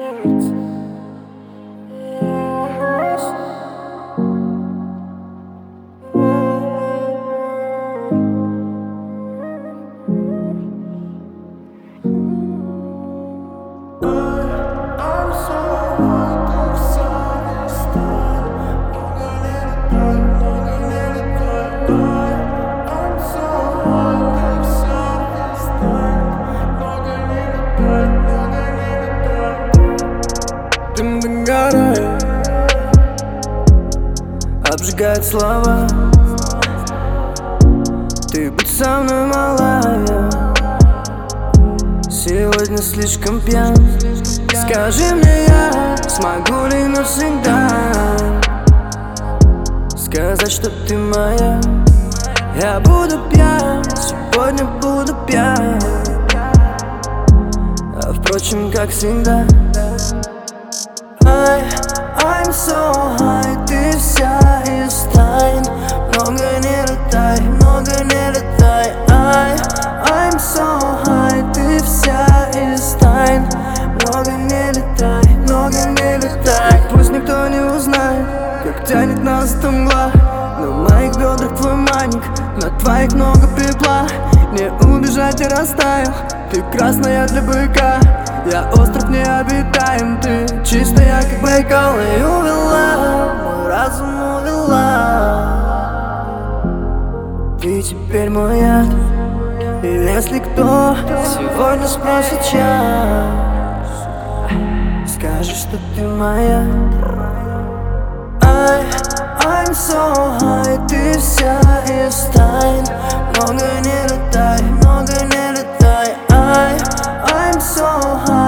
Дым догорает, обжигает слова. Ты будь со мной, малая, сегодня слишком пьян. Скажи мне, я смогу ли навсегда сказать, что ты моя? Я буду пьян, сегодня буду пьян, а впрочем, как всегда. I'm so high, ты вся из тайн. Много не летай, много не летай. I'm so high, ты вся из тайн. Много не летай, много не летай. Пусть никто не узнает, как тянет нас эта мгла. На моих бедрах твой маник, на твоих много пепла. Не убежать, я растаял, ты красная для быка. Я остров необитаем, ты чистая, как Байкал. И увела, мой разум увела. Ты теперь мой яд. И если кто сегодня спросит час, скажи, что ты моя. I'm so high, ты вся из тайн. Много не летай, много не летай. I'm so high.